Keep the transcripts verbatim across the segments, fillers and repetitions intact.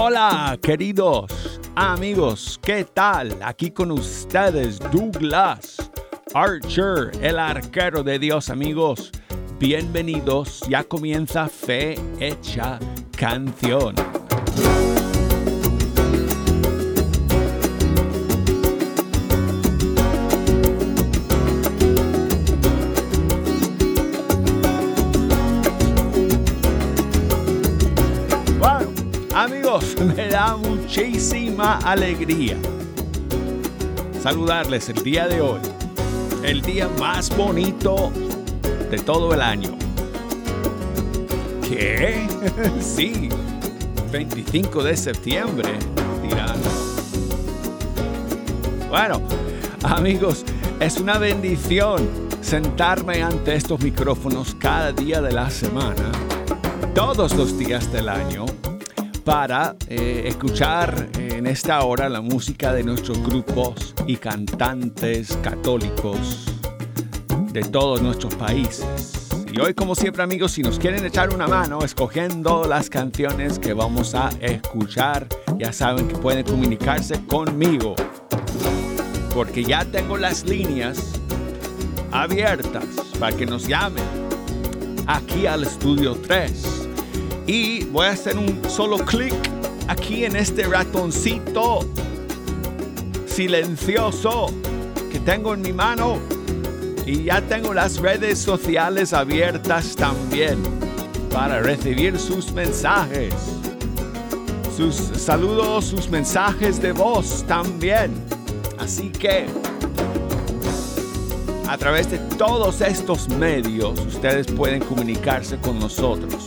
Hola, queridos amigos, ¿qué tal? Aquí con ustedes Douglas Archer, el arquero de Dios, amigos. Bienvenidos, ya comienza Fe Hecha Canción. Amigos, me da muchísima alegría saludarles el día de hoy, el día más bonito de todo el año. ¿Qué? Sí, veinticinco de septiembre, dirán. Bueno, amigos, es una bendición sentarme ante estos micrófonos cada día de la semana, todos los días del año, para eh, escuchar en esta hora la música de nuestros grupos y cantantes católicos de todos nuestros países. Y hoy, como siempre, amigos, si nos quieren echar una mano escogiendo las canciones que vamos a escuchar, ya saben que pueden comunicarse conmigo, porque ya tengo las líneas abiertas para que nos llamen aquí al Estudio tres. Y voy a hacer un solo clic aquí en este ratoncito silencioso que tengo en mi mano. Y ya tengo las redes sociales abiertas también para recibir sus mensajes. Sus saludos, sus mensajes de voz también. Así que a través de todos estos medios ustedes pueden comunicarse con nosotros.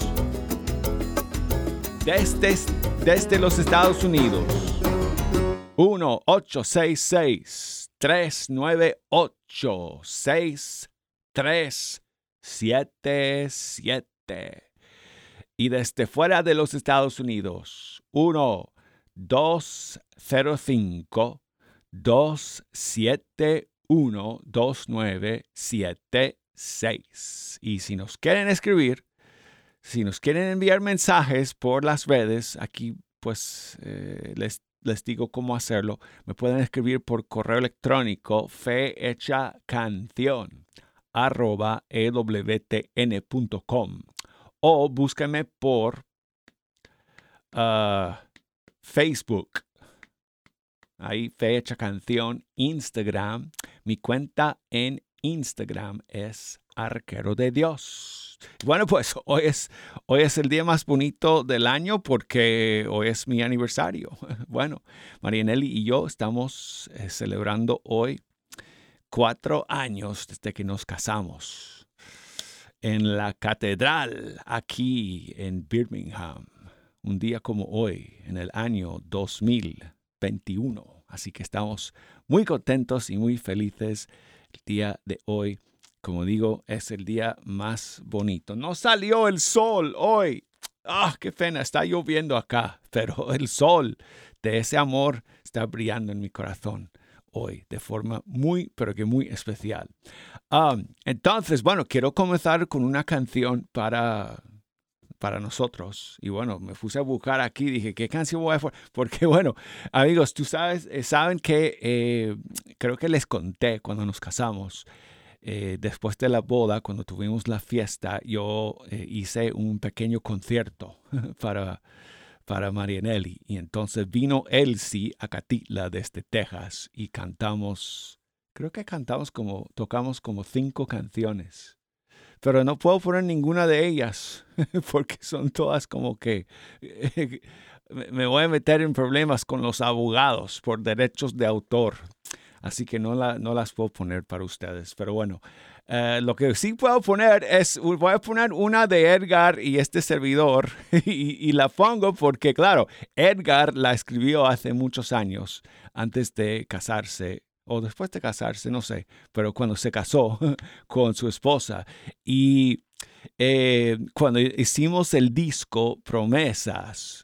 Desde, desde los Estados Unidos, uno ocho seis seis, tres nueve ocho, seis tres siete siete. Y desde fuera de los Estados Unidos, uno dos cero cinco, dos siete uno, dos nueve siete seis. Y si nos quieren escribir, si nos quieren enviar mensajes por las redes, aquí pues eh, les, les digo cómo hacerlo. Me pueden escribir por correo electrónico fehechacanción arroba ewtn punto com o búsquenme por uh, Facebook. Ahí Fe Hecha Canción, Instagram. Mi cuenta en Instagram es Arquero de Dios. Bueno, pues hoy es, hoy es el día más bonito del año porque hoy es mi aniversario. Bueno, Marianelli y yo estamos eh, celebrando hoy cuatro años desde que nos casamos en la catedral aquí en Birmingham. Un día como hoy, en el año dos mil veintiuno. Así que estamos muy contentos y muy felices el día de hoy. Como digo, es el día más bonito. No salió el sol hoy. ¡Ah, qué pena! Está lloviendo acá, pero el sol de ese amor está brillando en mi corazón hoy de forma muy, pero que muy especial. Um, entonces, bueno, quiero comenzar con una canción para, para nosotros. Y bueno, me puse a buscar aquí. Dije, ¿qué canción voy a hacer? Porque bueno, amigos, tú sabes, eh, saben que eh, creo que les conté cuando nos casamos. Eh, después de la boda, cuando tuvimos la fiesta, yo eh, hice un pequeño concierto para, para Marianelli. Y entonces vino Elsie a Catitla desde Texas y cantamos, creo que cantamos como, tocamos como cinco canciones. Pero no puedo poner ninguna de ellas porque son todas como que eh, me voy a meter en problemas con los abogados por derechos de autor. Así que no, la, no las puedo poner para ustedes. Pero bueno, uh, lo que sí puedo poner es, voy a poner una de Edgar y este servidor. y, y la pongo porque, claro, Edgar la escribió hace muchos años, antes de casarse, o después de casarse, no sé, pero cuando se casó con su esposa. Y eh, cuando hicimos el disco Promesas,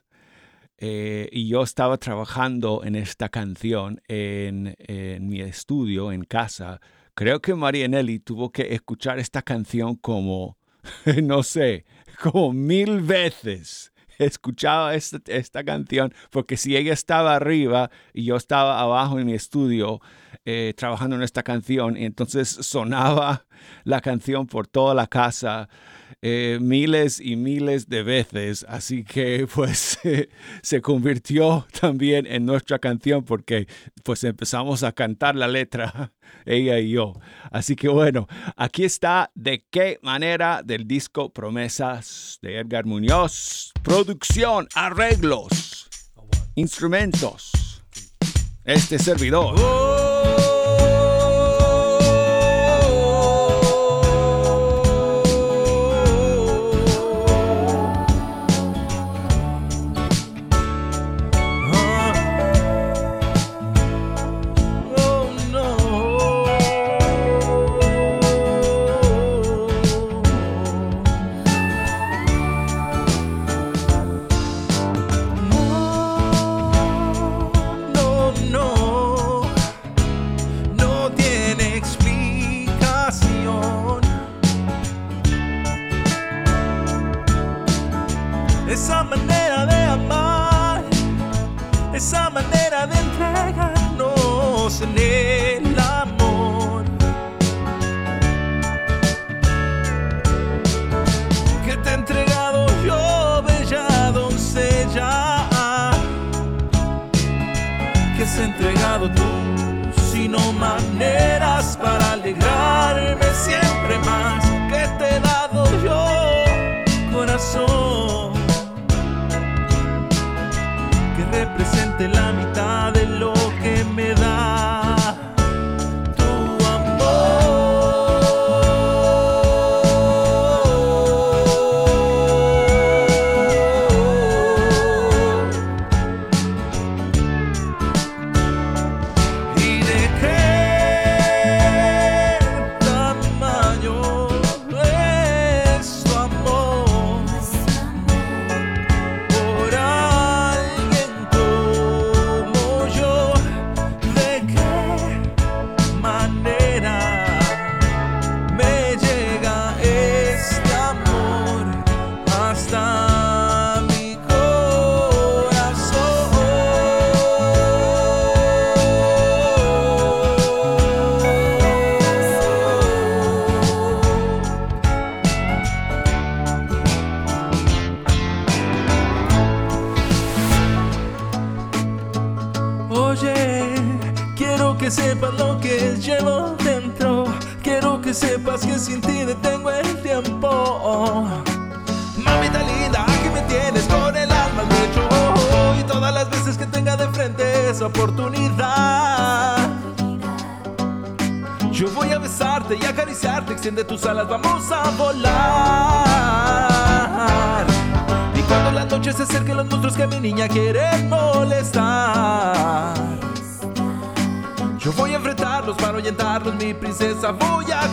Eh, y yo estaba trabajando en esta canción en, en mi estudio, en casa. Creo que Marianelli tuvo que escuchar esta canción como, no sé, como mil veces escuchaba esta, esta canción, porque si ella estaba arriba y yo estaba abajo en mi estudio eh, trabajando en esta canción, y entonces sonaba la canción por toda la casa eh, miles y miles de veces, así que pues eh, se convirtió también en nuestra canción porque pues empezamos a cantar la letra ella y yo. Así que bueno, aquí está De Qué Manera del disco Promesas de Edgar Muñoz. Producción, arreglos, instrumentos. Este servidor. Esa manera de amar, esa manera de entregarnos en el amor que te he entregado yo, bella doncella, que has entregado tú, sino maneras para alegrarme siempre más, que te he dado yo, corazón, represente la mitad de lo que me da tu amor. ¿Y de qué tamaño es tu amor? Por alguien como yo, ¿de qué manera me llega este amor hasta mi Oye, quiero que sepas lo que llevo dentro. Quiero que sepas que sin ti detengo el tiempo. Mamita linda, aquí me tienes con el alma al pecho. Y todas las veces que tenga de frente esa oportunidad, yo voy a besarte y acariciarte. Extiende tus alas, vamos a volar. Y cuando la noche se acerquen los monstruos que mi niña quiere molestar, yo voy a enfrentarlos para ahuyentarlos, mi princesa voy a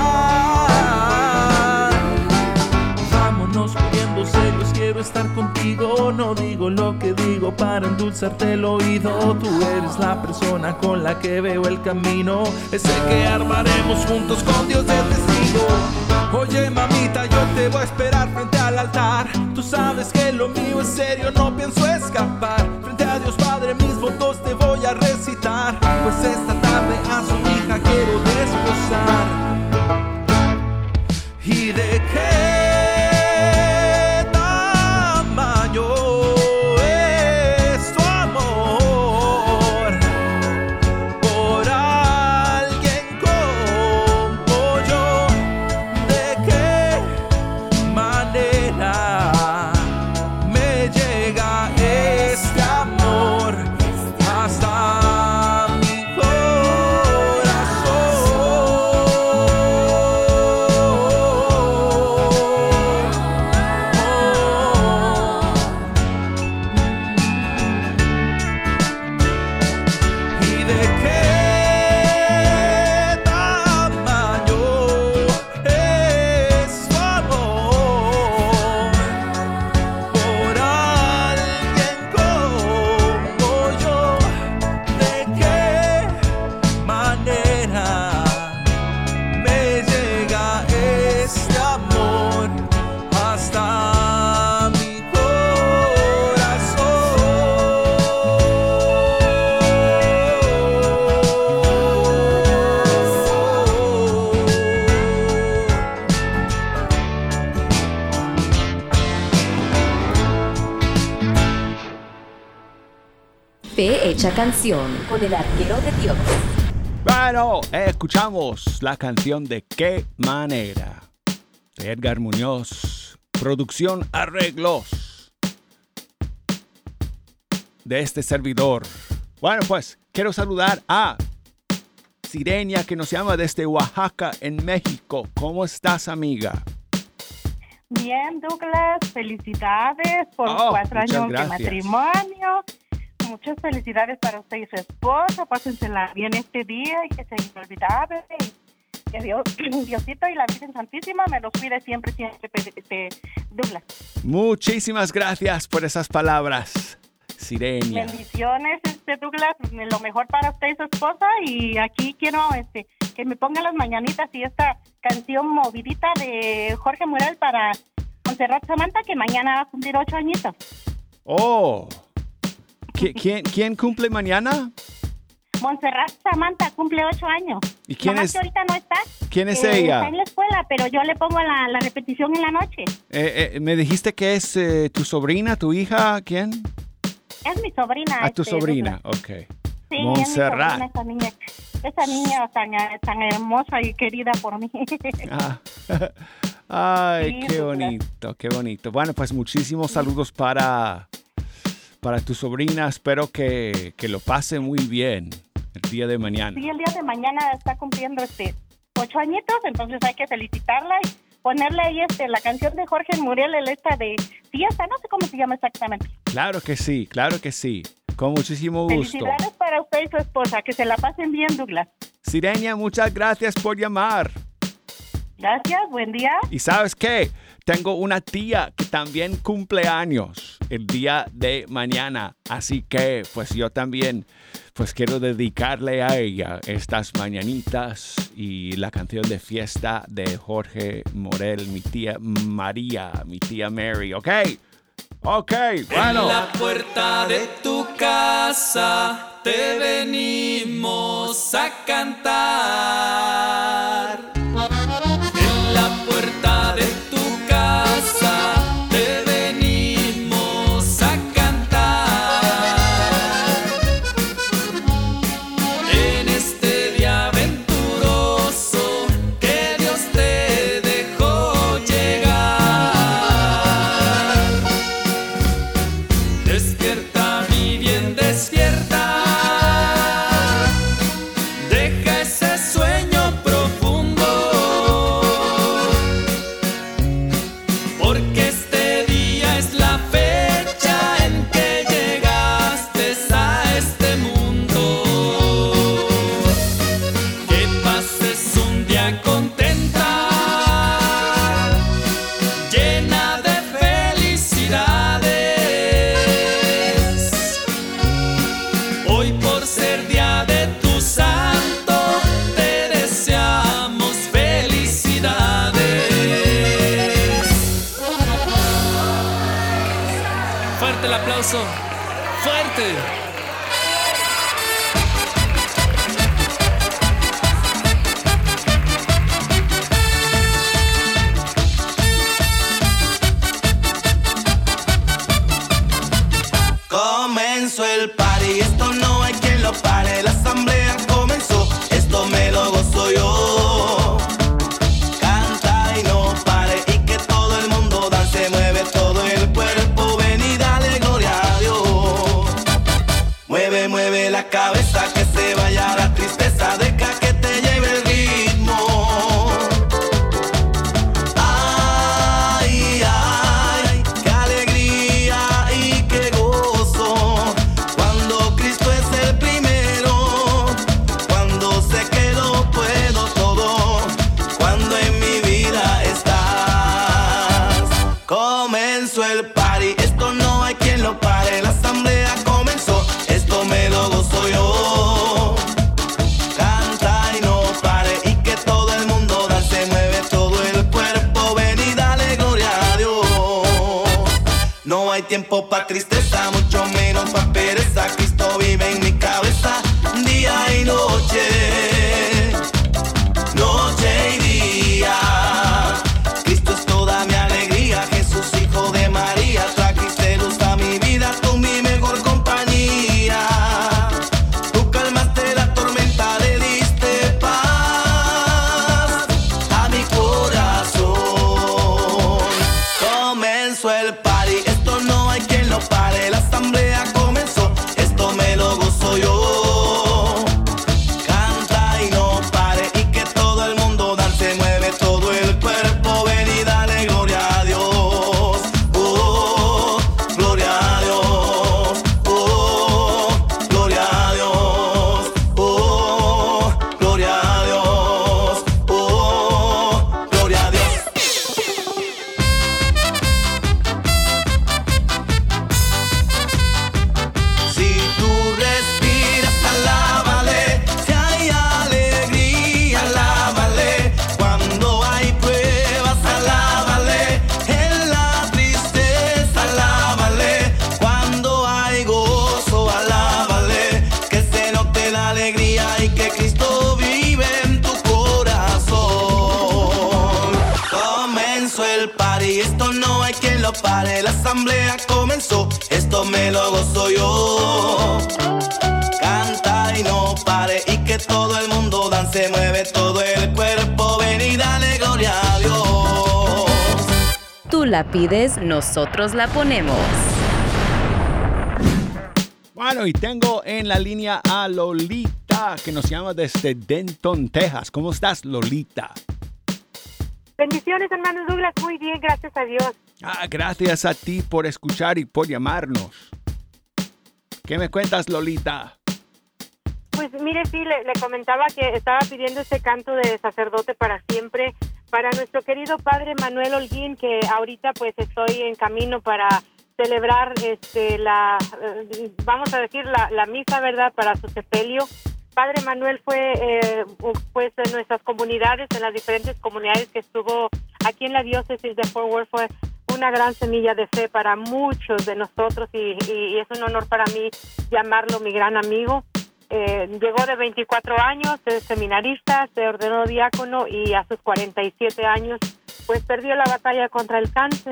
cuidar. Vámonos poniendo celos, quiero estar contigo. No digo lo que digo para endulzarte el oído. Tú eres la persona con la que veo el camino, ese que armaremos juntos con Dios de testigo. Oye mamita, yo te voy a esperar frente al altar. Tú sabes que lo mío es serio, no pienso escapar. Frente a Dios Padre mis votos te voy a recitar, pues esta tarde a su hija quiero desposar. ¿Y de qué tamaño es tu amor? Por alguien como yo, ¿de qué manera me llega este amor hasta mi corazón? Fecha Canción con el Arquero de Dios. Bueno, escuchamos la canción de Qué Manera de Edgar Muñoz. Producción, arreglos de este servidor. Bueno, pues quiero saludar a Sirenia, que nos llama desde Oaxaca, en México. ¿Cómo estás, amiga? Bien, Douglas, felicidades por Oh, cuatro muchas años gracias. de matrimonio. Muchas felicidades para usted y su esposo. Pásensela bien este día y que sea inolvidable. Y que Dios, Diosito y la Virgen Santísima me los cuide siempre, siempre, este, Douglas. Muchísimas gracias por esas palabras, Sirenia. Bendiciones, este, Douglas, lo mejor para usted y su esposa. Y aquí quiero este, que me pongan las mañanitas y esta canción movidita de Jorge Murel para Montserrat Samantha, que mañana va a cumplir ocho añitos. Oh, ¿Qui- ¿quién, ¿quién cumple mañana? Montserrat Samantha cumple ocho años. ¿Y quién Nomás es- que ahorita no está. quién es Eh, ella? Está en la escuela, pero yo le pongo la, la repetición en la noche. Eh, eh, me dijiste que es eh, tu sobrina, tu hija, ¿quién? Es mi sobrina. A tu este, sobrina, Douglas. ok. Sí, Montserrat. es mi sobrina, esa niña, esa niña tan, tan hermosa y querida por mí. Ah. Ay, Sí, qué Douglas. bonito, qué bonito. Bueno, pues muchísimos saludos para, para tu sobrina. Espero que, que lo pase muy bien el día de mañana. Sí, el día de mañana está cumpliendo este ocho añitos, entonces hay que felicitarla y ponerle ahí este la canción de Jorge Muriel, el esta de fiesta, no sé cómo se llama exactamente. Claro que sí, claro que sí. Con muchísimo gusto. Felicidades para usted y su esposa, que se la pasen bien, Douglas. Sirenia, muchas gracias por llamar. Gracias, buen día. ¿Y sabes qué? Tengo una tía que también cumple años el día de mañana. Así que, pues yo también, pues quiero dedicarle a ella estas mañanitas y la canción de fiesta de Jorge Morel, mi tía María, mi tía Mary, ¿ok? Ok, bueno. En la puerta de tu casa te venimos a cantar. En la puerta de tu casa te venimos a cantar. En este día aventuroso que Dios te dejó llegar. Despierta, mi bien, despierta. Deja ese sueño profundo, porque este día es la fecha en que llegaste a este mundo. Que pases un día contenta, llena de felicidades. Hoy, por ser día de tu santo, te deseamos felicidades. Fuerte el aplauso, fuerte. Comenzó el party, esto no hay quien lo pare. La asamblea comenzó, esto me lo gozo yo. Canta y no pare, y que todo el mundo dance, mueve todo el cuerpo, ven y dale gloria a Dios. Mueve, mueve la cabeza, que se vaya la tristeza, deja que te lleve el ritmo. Ay, ay, qué alegría y qué gozo, cuando Cristo es el primero, cuando sé que lo puedo todo, cuando en mi vida estás. Comenzó el party, esto no hay quien lo pare. La asamblea comenzó, esto me lo gozo yo. Canta y no pare, y que todo el mundo dance, mueve todo el cuerpo, ven y dale gloria a Dios. No hay tiempo pa' tristeza, mucho menos pa' pereza. Cristo vive en mi cabeza, día y noche, noche y día. Cristo es toda mi alegría, Jesús hijo de María, trajiste luz a mi vida, tú mi mejor compañía. el party, esto no hay quien lo pare. La asamblea comenzó, esto me lo gozo yo. Canta y no pare, y que todo el mundo dance, mueve todo el cuerpo, ven y dale gloria a Dios. Tú la pides, nosotros la ponemos. Bueno, y tengo en la línea a Lolita, que nos llama desde Denton, Texas. ¿Cómo estás, Lolita? Bendiciones, hermano Douglas. Muy bien, gracias a Dios. Ah, gracias a ti por escuchar y por llamarnos. ¿Qué me cuentas, Lolita? Pues mire, sí, le, le comentaba que estaba pidiendo este canto de Sacerdote para Siempre para nuestro querido padre Manuel Holguín, que ahorita pues estoy en camino para celebrar este la, eh, vamos a decir, la, la misa, ¿verdad?, para su sepelio. Padre Manuel fue eh, pues en nuestras comunidades, en las diferentes comunidades que estuvo aquí en la diócesis de Fort Worth, fue una gran semilla de fe para muchos de nosotros y, y, y es un honor para mí llamarlo mi gran amigo. Eh, llegó de veinticuatro años, es seminarista, se ordenó diácono y a sus cuarenta y siete años pues perdió la batalla contra el cáncer.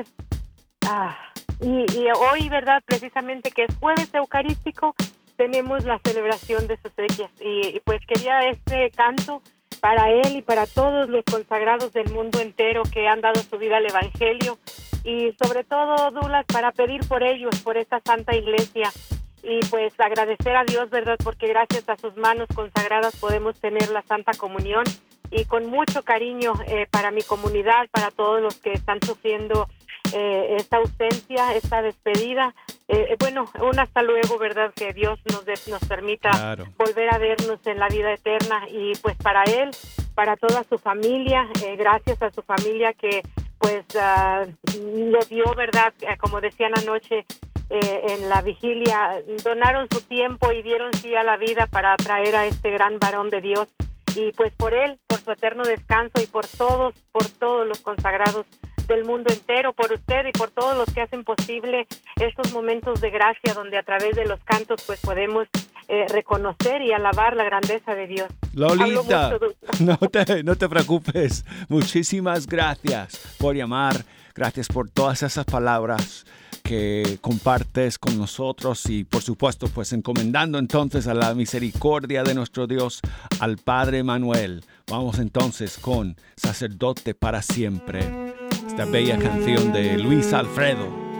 Ah, y, y hoy, ¿verdad?, precisamente que es jueves eucarístico, tenemos la celebración de sus exequias y, y pues quería este canto para él y para todos los consagrados del mundo entero que han dado su vida al Evangelio y sobre todo, Douglas, para pedir por ellos, por esta santa iglesia y pues agradecer a Dios, ¿verdad?, porque gracias a sus manos consagradas podemos tener la Santa Comunión y con mucho cariño eh, para mi comunidad, para todos los que están sufriendo Eh, esta ausencia, esta despedida, eh, bueno, un hasta luego, ¿verdad?, que Dios nos, de, nos permita claro. volver a vernos en la vida eterna y pues para él, para toda su familia, eh, gracias a su familia que pues uh, lo dio, ¿verdad?, eh, como decían anoche eh, en la vigilia, donaron su tiempo y dieron sí a la vida para traer a este gran varón de Dios y pues por él, por su eterno descanso y por todos, por todos los consagrados del mundo entero, por usted y por todos los que hacen posible estos momentos de gracia donde a través de los cantos pues podemos eh, reconocer y alabar la grandeza de Dios. Lolita, no te, no te preocupes. Muchísimas gracias por llamar. Gracias por todas esas palabras que compartes con nosotros y por supuesto pues encomendando entonces a la misericordia de nuestro Dios al Padre Manuel. Vamos entonces con Sacerdote para Siempre, esta bella canción de Luis Alfredo.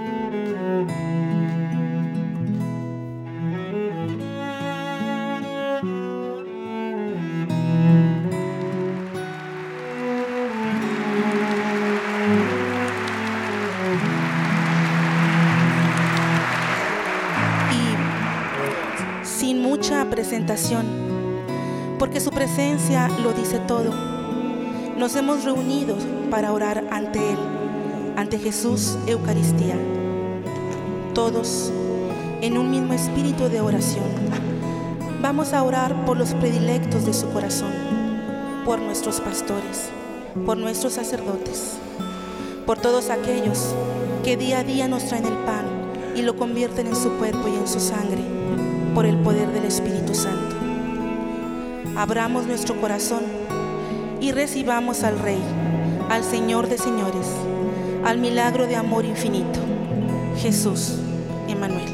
Presentación, porque su presencia lo dice todo. Nos hemos reunido para orar ante Él, ante Jesús Eucaristía, todos en un mismo espíritu de oración. Vamos a orar por los predilectos de su corazón, por nuestros pastores, por nuestros sacerdotes, por todos aquellos que día a día nos traen el pan y lo convierten en su cuerpo y en su sangre, por el poder del Espíritu Santo. Abramos nuestro corazón y recibamos al Rey, al Señor de señores, al milagro de amor infinito, Jesús Emmanuel.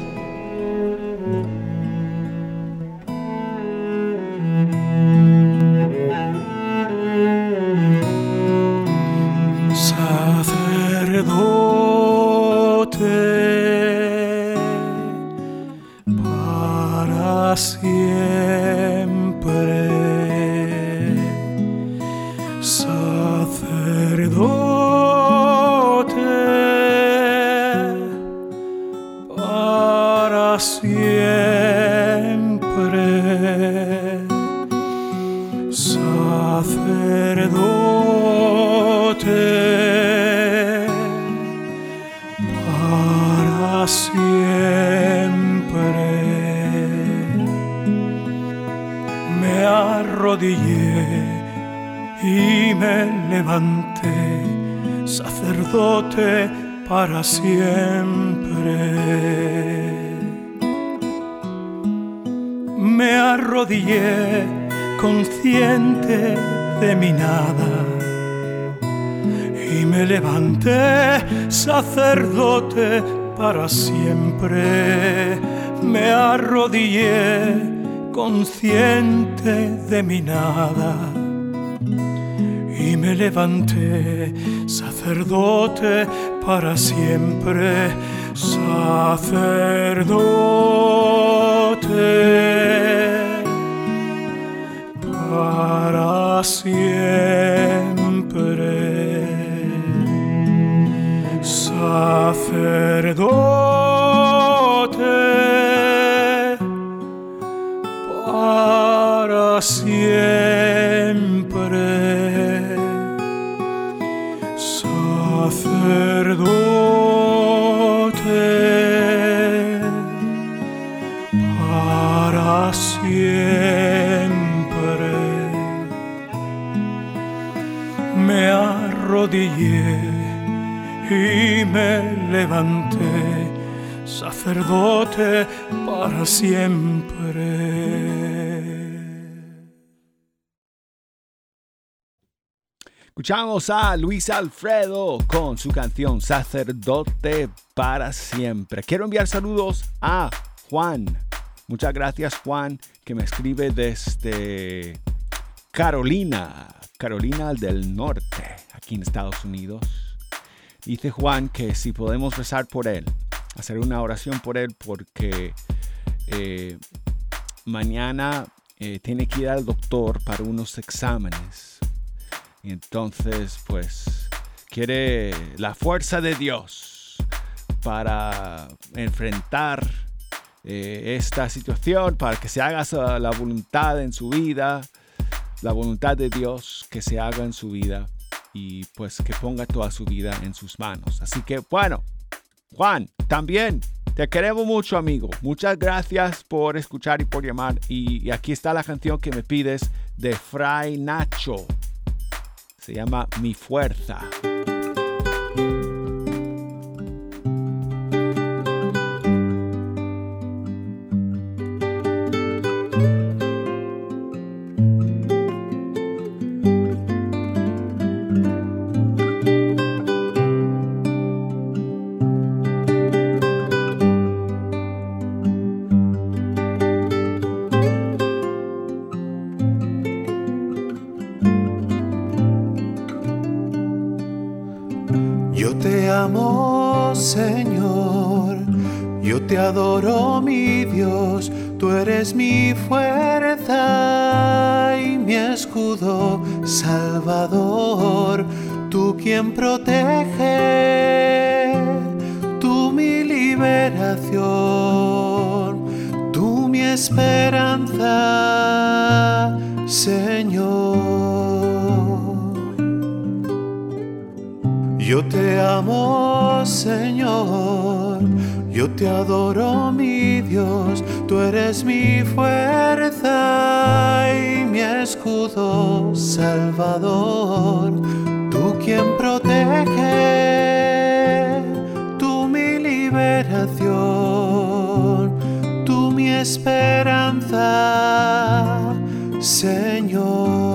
Sacerdote para siempre, sacerdote para siempre, sacerdote para siempre. Me arrodillé y me levanté, sacerdote para siempre. Me arrodillé consciente de mi nada y me me levanté sacerdote para siempre. Me arrodillé consciente de mi nada y me levanté sacerdote para siempre. Sacerdote para siempre. Sacerdote para siempre. Sacerdote para siempre. Me arrodillé y me levanté, sacerdote para siempre. Escuchamos a Luis Alfredo con su canción Sacerdote para siempre. Quiero enviar saludos a Juan. Muchas gracias, Juan, que me escribe desde Carolina, Carolina del Norte, aquí en Estados Unidos. Dice Juan que si podemos rezar por él, hacer una oración por él, porque eh, mañana eh, tiene que ir al doctor para unos exámenes. Y entonces, pues, quiere la fuerza de Dios para enfrentar eh, esta situación, para que se haga la voluntad en su vida, la voluntad de Dios que se haga en su vida y pues que ponga toda su vida en sus manos. Así que, bueno, Juan, también te queremos mucho, amigo. Muchas gracias por escuchar y por llamar. Y, y aquí está la canción que me pides de Fray Nacho. Se llama Mi Fuerza. Señor, yo te adoro, mi Dios, tú eres mi fuerza y mi escudo, Salvador, tú quien protege, tú mi liberación, tú mi esperanza, Señor. Yo te amo, Señor, yo te adoro, mi Dios, tú eres mi fuerza y mi escudo, Salvador, tú quien protege, tú mi liberación, tú mi esperanza, Señor.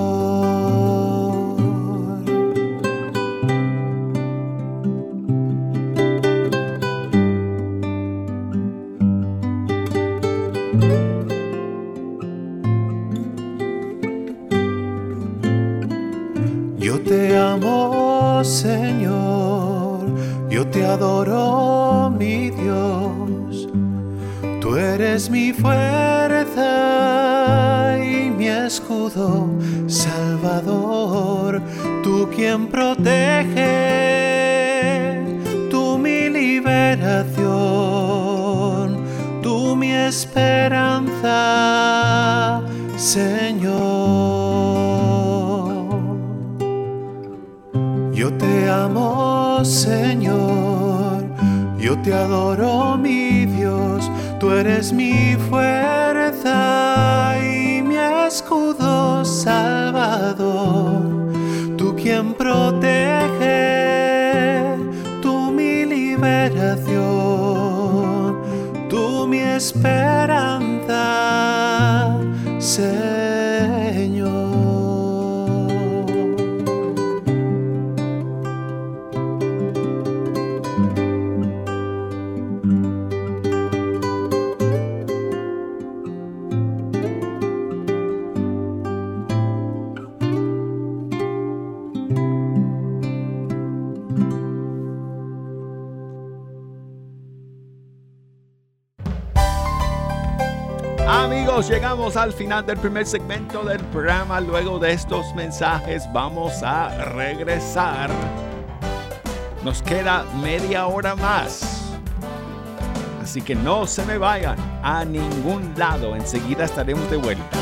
Yo te amo, Señor, yo te adoro, mi Dios. Tú eres mi fuerza y mi escudo, Salvador. Tú quien protege, tú mi liberación, tú mi esperanza, Señor. Yo te amo, Señor, yo te adoro, mi Dios, tú eres mi fuerza y mi escudo, Salvador, tú quien protege, tú mi liberación, tú mi esperanza, Señor. amigos, llegamos al final del primer segmento del programa. Luego de estos mensajes vamos a regresar. Nos queda media hora más. Así que no se me vayan a ningún lado. Enseguida estaremos de vuelta.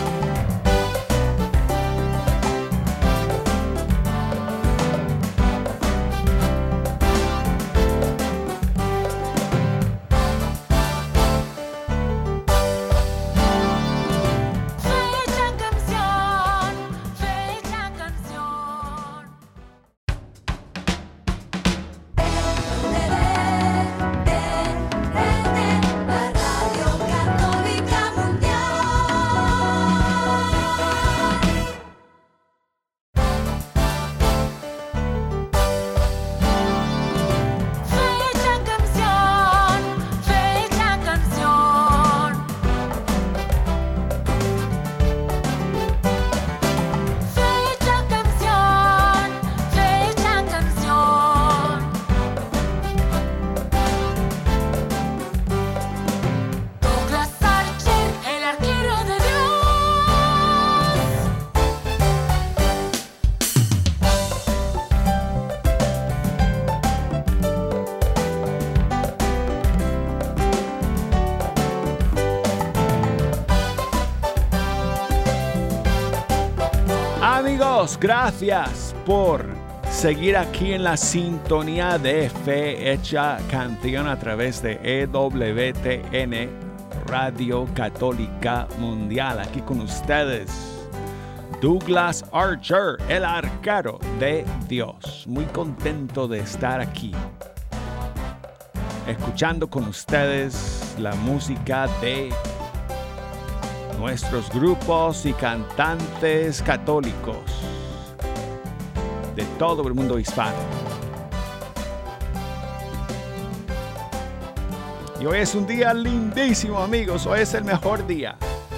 Amigos, gracias por seguir aquí en la sintonía de Fe Hecha Canción a través de E W T N Radio Católica Mundial. Aquí con ustedes, Douglas Archer, el arquero de Dios. Muy contento de estar aquí, escuchando con ustedes la música de nuestros grupos y cantantes católicos de todo el mundo hispano. Y hoy es un día lindísimo, amigos. Hoy es el mejor día,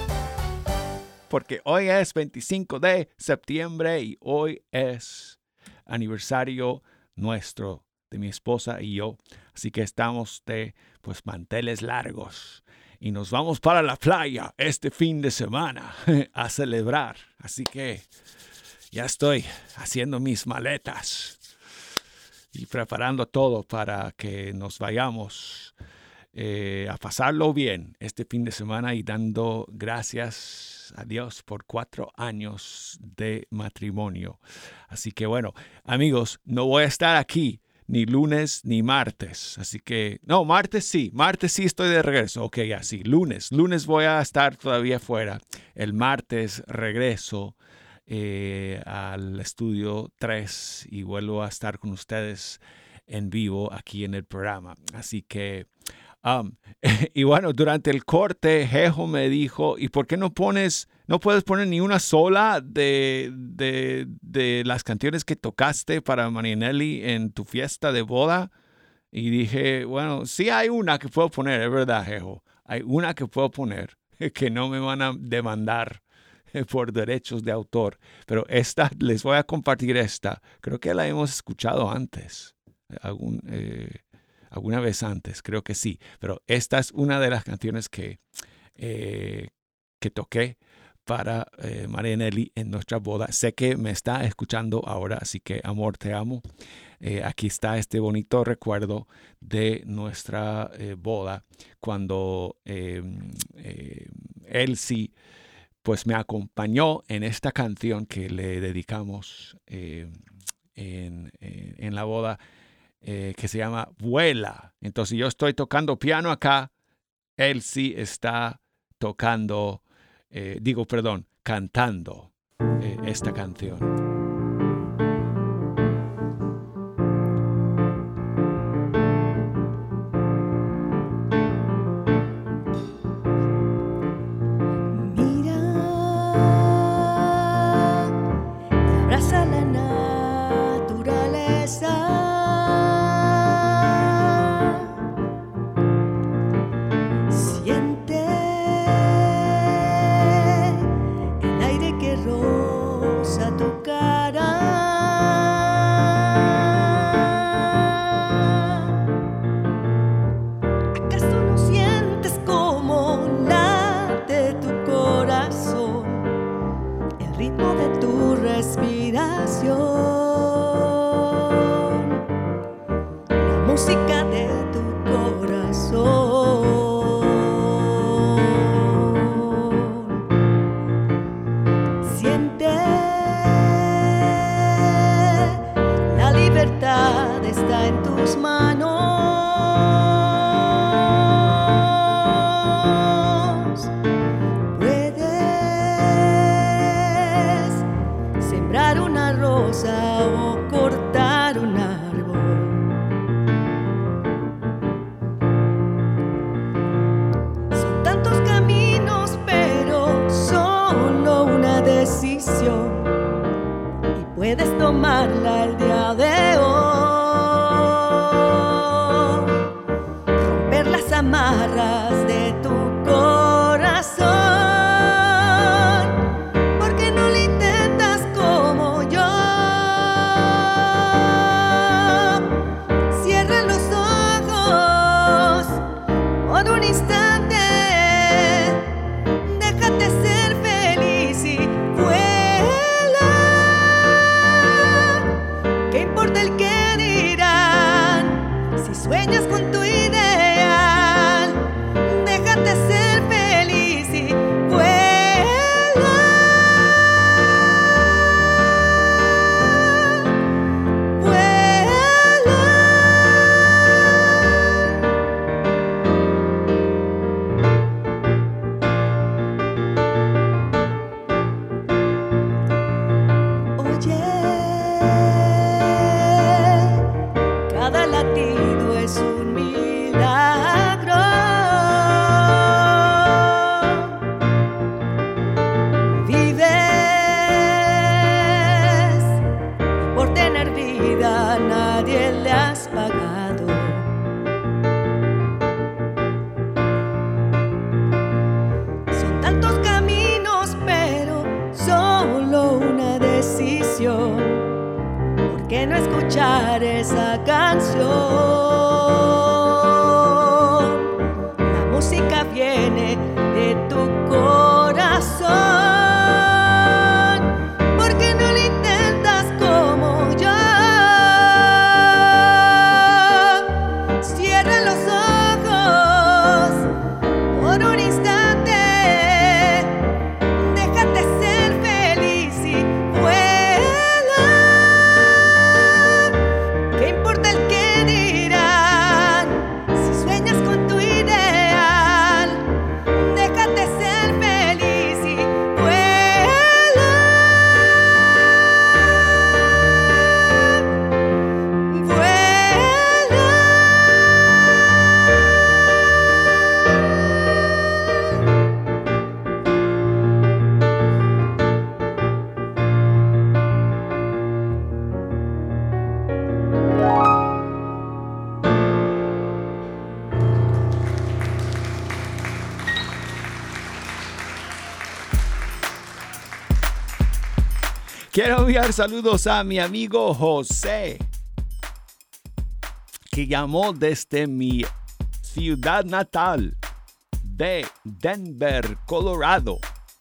porque hoy es veinticinco de septiembre y hoy es aniversario nuestro, de mi esposa y yo. Así que estamos de pues manteles largos. Y nos vamos para la playa este fin de semana a celebrar. Así que ya estoy haciendo mis maletas y preparando todo para que nos vayamos eh, a pasarlo bien este fin de semana y dando gracias a Dios por cuatro años de matrimonio. Así que bueno, amigos, no voy a estar aquí ni lunes ni martes. Así que, no, martes sí. Martes sí estoy de regreso. Ok, ya sí. Lunes. Lunes voy a estar todavía fuera. El martes regreso eh, al estudio tres y vuelvo a estar con ustedes en vivo aquí en el programa. Así que, um, y bueno, durante el corte, Jejo me dijo, ¿y por qué no pones, no puedes poner ni una sola de, de, de las canciones que tocaste para Marianelli en tu fiesta de boda? Y dije, bueno, sí hay una que puedo poner, es verdad, Jejo. Hay una que puedo poner que no me van a demandar por derechos de autor. Pero esta, les voy a compartir esta. Creo que la hemos escuchado antes. Algún, eh, alguna vez antes, creo que sí. Pero esta es una de las canciones que, eh, que toqué para eh, Marianelli en nuestra boda. Sé que me está escuchando ahora, así que amor, te amo. Eh, aquí está este bonito recuerdo de nuestra eh, boda, cuando eh, eh, Elsie pues me acompañó en esta canción que le dedicamos eh, en, en, en la boda, eh, que se llama Vuela. Entonces yo estoy tocando piano acá, Elsie está tocando, eh, digo, perdón, cantando eh, esta canción. ¿Acaso no sientes como late tu corazón? música de tu corazón. Siente la libertad está en tus manos. Una rosa o cortar un árbol. Son tantos caminos, pero solo una decisión, y puedes tomarla el día de hoy. Romper las amarras de tu corazón. Sueñas con tu ideal, déjate ser feliz y vuela. Vuela. Oye, cada latido es un milagro. Vives por tener vida, a nadie le has pagado. Son tantos caminos, pero solo una decisión. ¿Por qué no escuchar esa canción? La música viene de tu corazón. ¿Por qué no lo intentas como yo? Cierra los ojos por un instante. Déjate ser feliz y vuela. ¿Qué importa el que dirán? Si sueñas con tu ideal, déjate ser feliz y vuela. Vuela. Quiero enviar saludos a mi amigo José, que llamó desde mi ciudad natal de Denver, Colorado,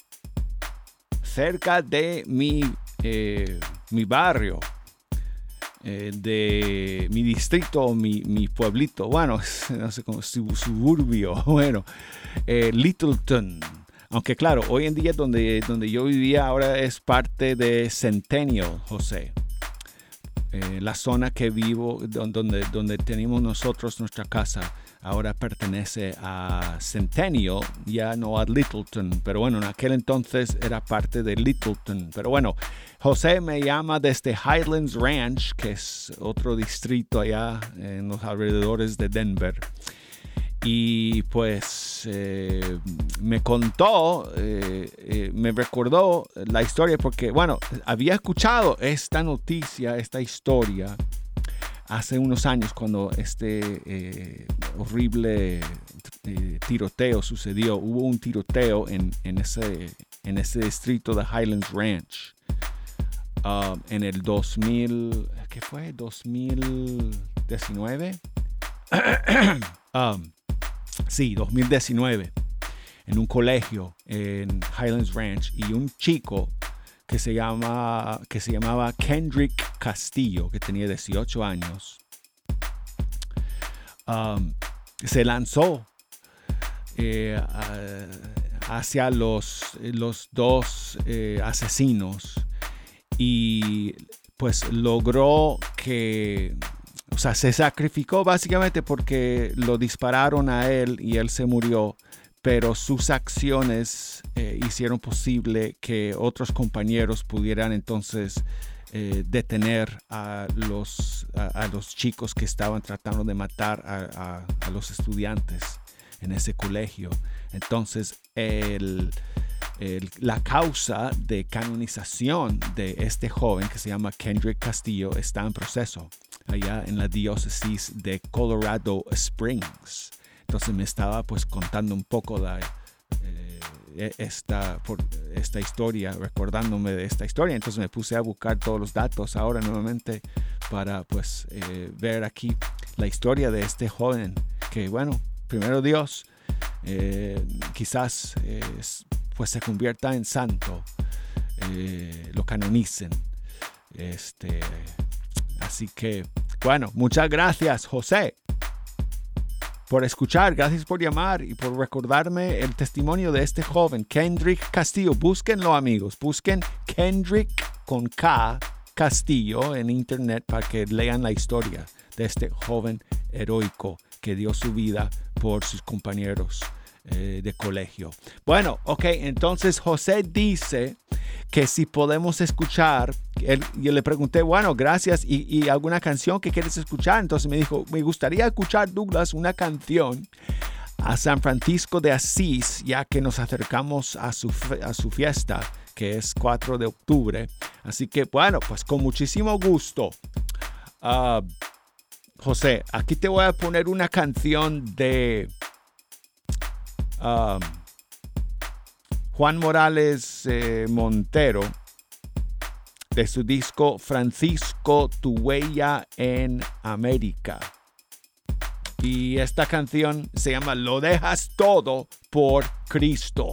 cerca de mi, eh, mi barrio, eh, de mi distrito, mi, mi pueblito, bueno, no sé cómo, suburbio, bueno, eh, Littleton. Aunque claro, hoy en día donde, donde yo vivía ahora es parte de Centennial, José. Eh, la zona que vivo, donde, donde tenemos nosotros nuestra casa, ahora pertenece a Centennial, ya no a Littleton. Pero bueno, en aquel entonces era parte de Littleton. Pero bueno, José me llama desde Highlands Ranch, que es otro distrito allá en los alrededores de Denver. Y pues eh, me contó, eh, eh, me recordó la historia porque, bueno, había escuchado esta noticia, esta historia hace unos años cuando este eh, horrible eh, tiroteo sucedió. Hubo un tiroteo en, en, ese, en ese distrito de Highlands Ranch uh, en el dos mil, ¿qué fue? dos mil diecinueve. um, Sí, dos mil diecinueve, en un colegio en Highlands Ranch, y un chico que se, llama, que se llamaba Kendrick Castillo, que tenía dieciocho años, um, se lanzó eh, a, hacia los, los dos eh, asesinos y pues logró que, o sea, se sacrificó básicamente porque lo dispararon a él y él se murió, pero sus acciones eh, hicieron posible que otros compañeros pudieran entonces eh, detener a los, a, a los chicos que estaban tratando de matar a, a, a los estudiantes en ese colegio. Entonces, el, el, la causa de canonización de este joven que se llama Kendrick Castillo está en proceso allá en la diócesis de Colorado Springs. Entonces me estaba pues contando un poco la, eh, esta, por, esta historia, recordándome de esta historia. Entonces me puse a buscar todos los datos ahora nuevamente para pues eh, ver aquí la historia de este joven que, bueno, primero Dios, eh, quizás eh, pues se convierta en santo, eh, lo canonicen. Este, así que, bueno, muchas gracias, José, por escuchar. Gracias por llamar y por recordarme el testimonio de este joven, Kendrick Castillo. Búsquenlo, amigos. Busquen Kendrick con K Castillo en internet para que lean la historia de este joven heroico que dio su vida por sus compañeros eh, de colegio. Bueno, ok, entonces José dice que si podemos escuchar, él, yo le pregunté, bueno, gracias, ¿y, y alguna canción que quieres escuchar? Entonces me dijo, me gustaría escuchar, Douglas, una canción a San Francisco de Asís, ya que nos acercamos a su, a su fiesta, que es cuatro de octubre. Así que, bueno, pues con muchísimo gusto. Uh, José, aquí te voy a poner una canción de um, Juan Morales eh, Montero, de su disco Francisco, tu huella en América. Y esta canción se llama Lo dejas todo por Cristo.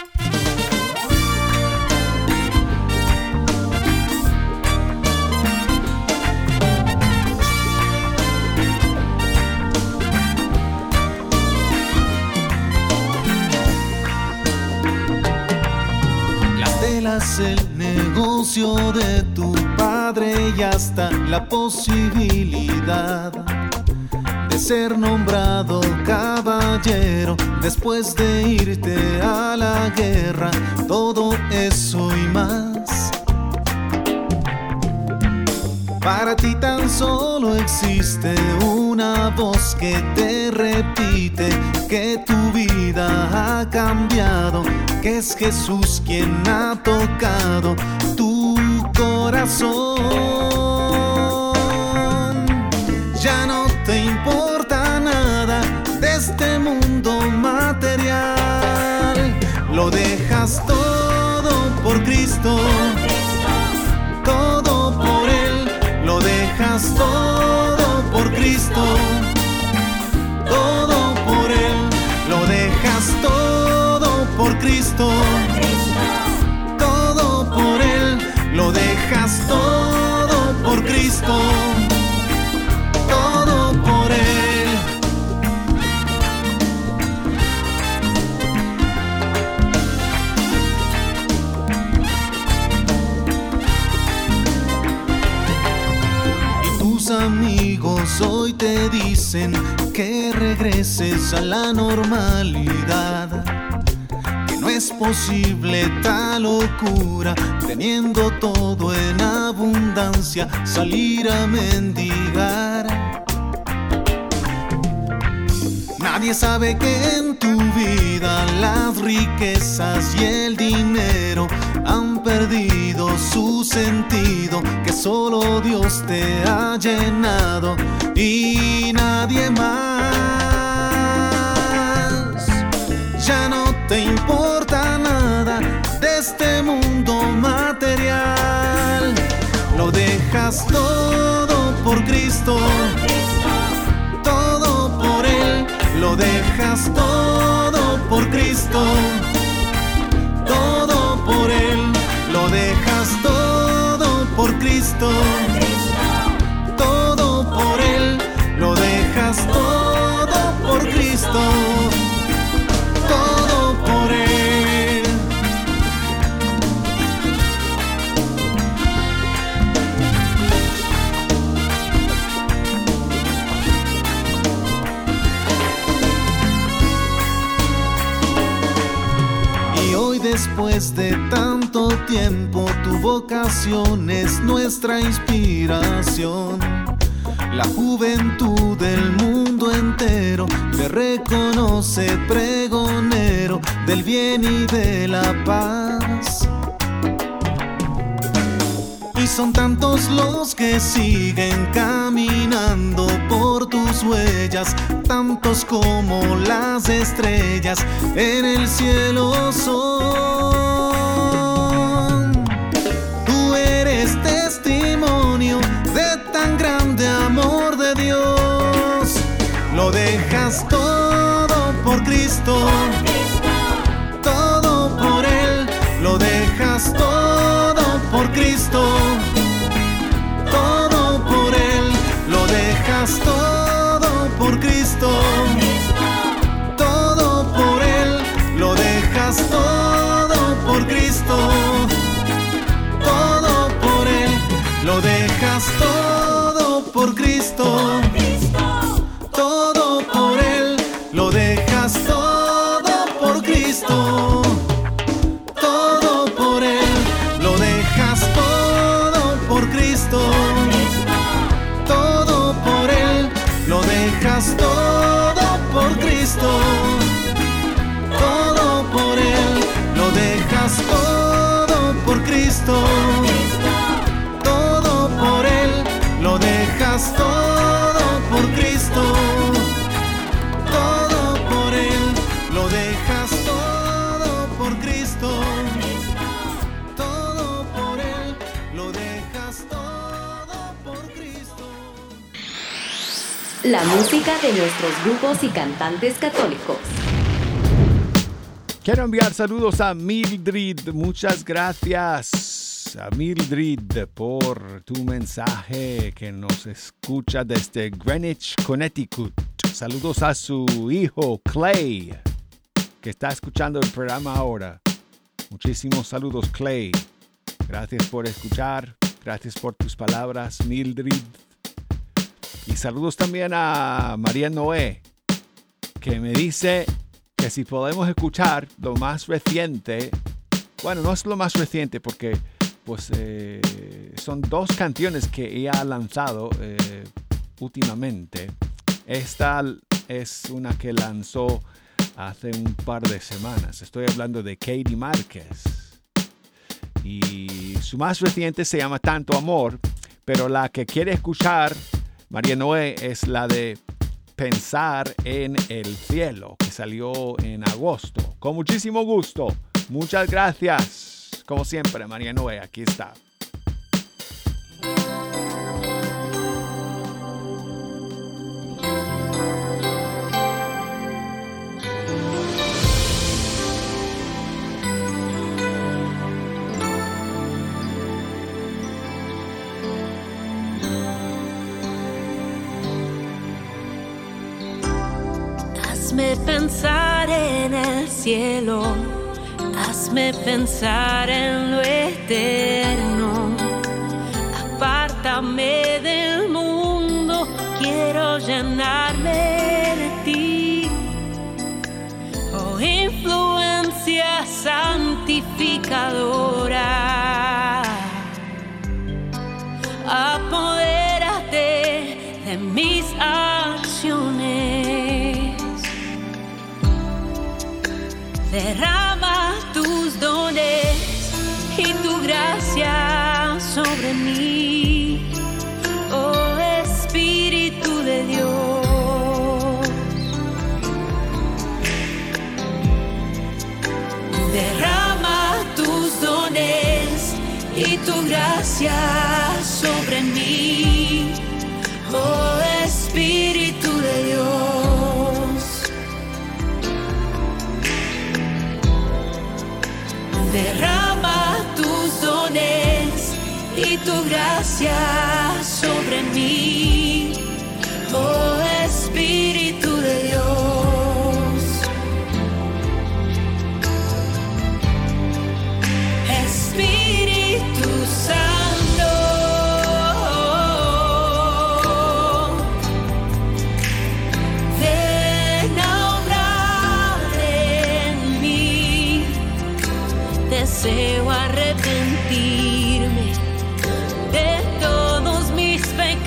El negocio de tu padre y hasta la posibilidad de ser nombrado caballero después de irte a la guerra, todo eso y más. Para ti tan solo existe una voz que te repite que tu vida ha cambiado, que es Jesús quien ha tocado tu corazón. Ya no te importa nada de este mundo material, lo dejas todo por Cristo, todo por Él, lo dejas todo por Cristo, todo por Él, lo dejas todo por Cristo, todo por Él, lo dejas todo por Cristo, todo por Él. Y tus amigos hoy te dicen que regreses a la normalidad, que no es posible tal locura, teniendo todo en abundancia, salir a mendigar. Nadie sabe que en tu vida las riquezas y el dinero han perdido su sentido, que solo Dios te ha llenado y nadie más. Ya no te importa nada de este mundo material, lo dejas todo por Cristo, todo por Él, lo dejas todo por Cristo, todo por Él, lo dejas todo por Cristo, todo por Él, lo dejas todo después de tanto tiempo tu vocación es nuestra inspiración. La juventud del mundo entero te reconoce pregonero del bien y de la paz. Y son tantos los que siguen caminando por tus huellas, tantos como las estrellas en el cielo son. Tú eres testimonio de tan grande amor de Dios. Lo dejas todo por Cristo, todo por Él. Lo dejas todo por Cristo, todo por Él. Lo dejas todo por Cristo, todo por Él. Lo dejas todo por Cristo, todo por Él. Lo dejas todo por Cristo, todo por Él. Lo dejas todo por Cristo, todo por Él. Lo dejas todo por Cristo, todo por Él. Lo dejas todo por Cristo, todo por Él. Lo dejas todo por Cristo, todo por Él. Lo dejas todo por Cristo, todo por Él. Lo dejas todo por Cristo, todo por Él. Lo dejas todo por Cristo. La música de nuestros grupos y cantantes católicos. Quiero enviar saludos a Mildred. Muchas gracias a Mildred por tu mensaje, que nos escucha desde Greenwich, Connecticut. Saludos a su hijo Clay, que está escuchando el programa ahora. Muchísimos saludos, Clay. Gracias por escuchar. Gracias por tus palabras, Mildred. Y saludos también a María Noé, que me dice que si podemos escuchar lo más reciente. Bueno, no es lo más reciente porque pues eh, son dos canciones que ella ha lanzado eh, últimamente. Esta es una que lanzó hace un par de semanas. Estoy hablando de Katie Márquez. Y su más reciente se llama Tanto Amor, pero la que quiere escuchar María Noé es la de Pensar en el Cielo, que salió en agosto. Con muchísimo gusto. Muchas gracias. Como siempre, María Noé, aquí está. Hazme pensar en el cielo, hazme pensar en lo eterno. Apártame del mundo, quiero llenarme de ti. Oh, influencia santificadora, apodérate de mis acciones. Derrama tus dones y tu gracia sobre mí, oh Espíritu de Dios. Derrama tus dones y tu gracia sobre mí, oh Espíritu de Dios. Derrama tus dones y tu gracia sobre mí, oh Espíritu de Dios. Espíritu Santo, ven a obrar en mí. Deseo arrepentirme de todos mis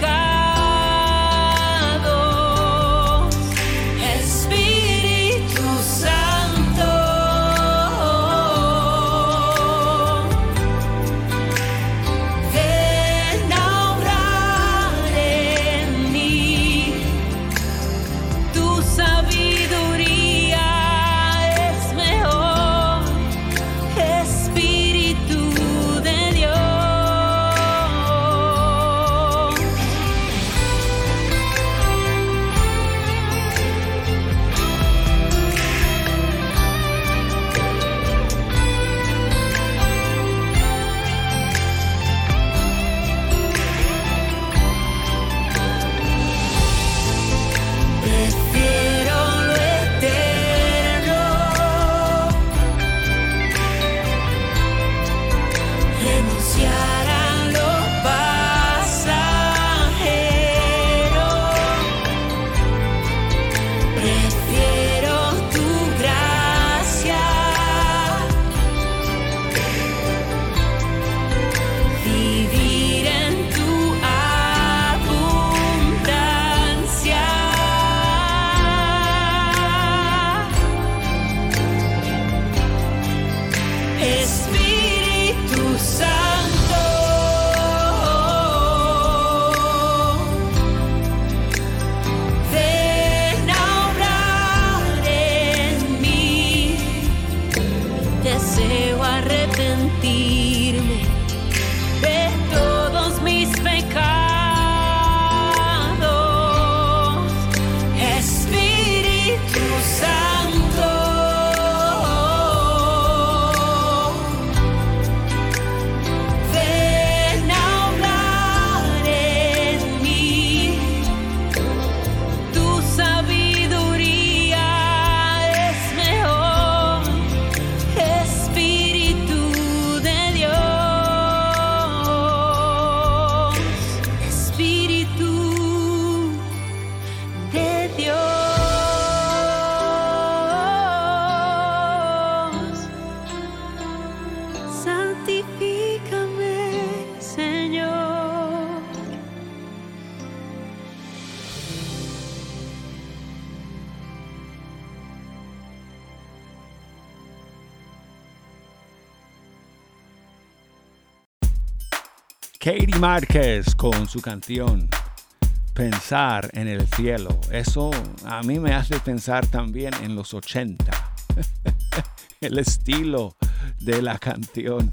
pecados. Espíritu Santo, ven a obrar en mí. Tu sabiduría es mejor. Espíritu de Dios. Prefiero lo eterno, renunciar a lo pasajero. Prefiero tu gracia, vivir en tu abundancia. Espíritu Santo, ven a obrar en mí. Deseo arrepentirme de todos mis pecados. Espíritu Santo, ven a obrar en mí. Tu sabiduría es mejor. Espíritu de Dios. Espíritu de Dios. Santifícame, Señor. Katie Márquez con su canción Pensar en el cielo. Eso a mí me hace pensar también en los ochenta. El estilo de la canción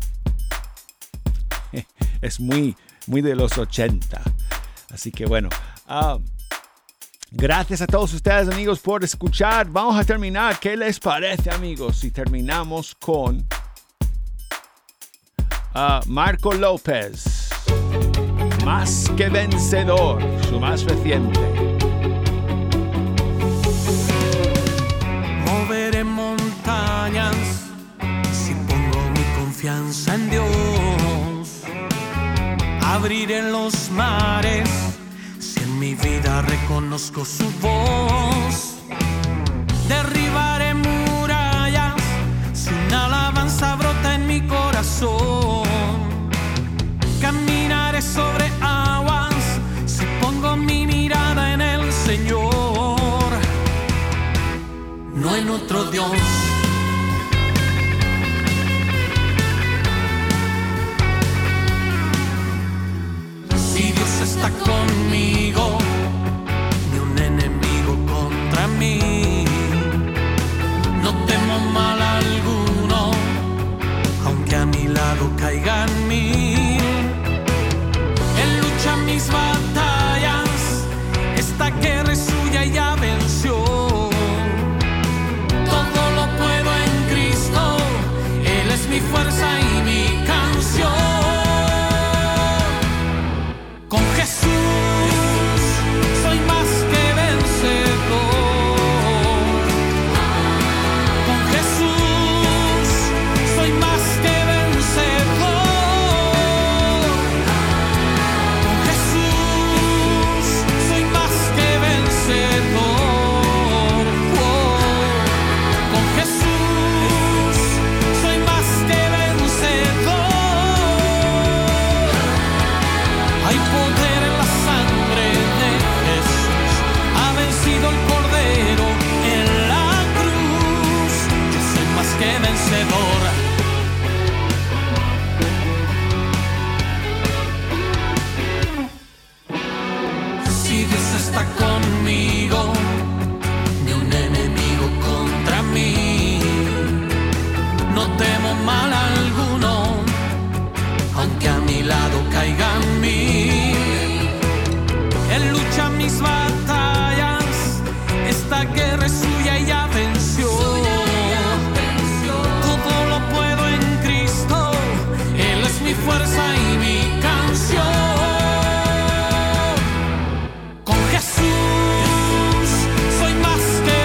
es muy, muy de los ochenta. Así que bueno, ah, gracias a todos ustedes, amigos, por escuchar. Vamos a terminar. ¿Qué les parece, amigos, si terminamos con ah, Marco López, Más que Vencedor, su más reciente? Moveré montañas si pongo mi confianza en Dios. Abriré los mares si en mi vida reconozco su voz. Derribaré murallas si una alabanza brota en mi corazón. Caminaré sobre aguas si pongo mi mirada en el Señor. No en otro Dios. Si Dios está conmigo, ni un enemigo contra mí. No temo mal alguno, aunque a mi lado caigan mil. Él lucha mis batallas, esta guerra es suya y ya venció. Todo lo puedo en Cristo, Él es mi fuerza y mi canción. Con Jesús está conmigo, ni un enemigo contra mí. No temo mal alguno, aunque a mi lado caigan mil. Él lucha mis batallas, esta guerra es suya y ya venció. Todo lo puedo en Cristo, Él es mi fuerza y mi canción. Con Jesús soy más que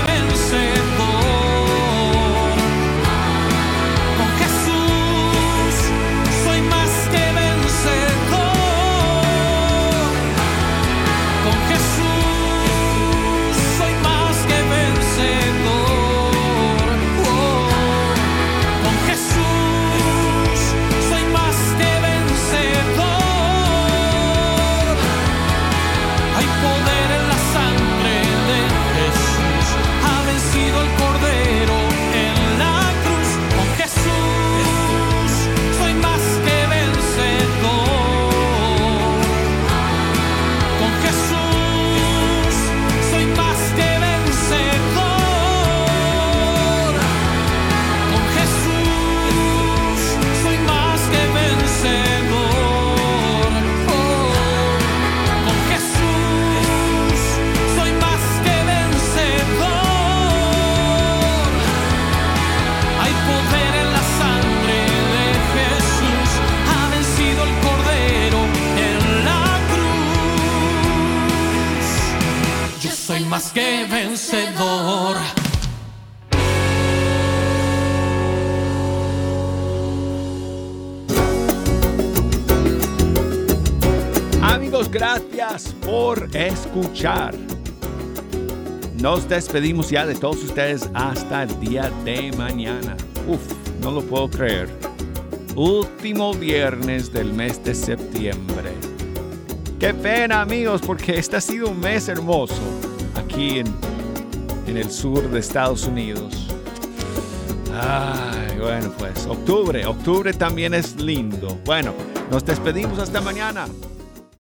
vencedor. Con Jesús soy más que vencedor. Con Jesús soy más que vencedor. Oh. Con Jesús soy más que vencedor. Hay poder en la sangre de Jesús, ha vencido el Cordero en la cruz. Con Jesús soy más que vencedor. Con Jesús soy más que vencedor. Con Jesús soy más que vencedor. Oh. Con Jesús soy más que vencedor. Hay poder en la sangre de Jesús, ha vencido el Cordero en la cruz. Yo soy más que vencedor. Amigos, gracias por escuchar. Nos despedimos ya de todos ustedes hasta el día de mañana. Uf, no lo puedo creer. Último viernes del mes de septiembre. Qué pena, amigos, porque este ha sido un mes hermoso aquí en, en el sur de Estados Unidos. Ay, bueno, pues octubre, octubre también es lindo. Bueno, nos despedimos hasta mañana.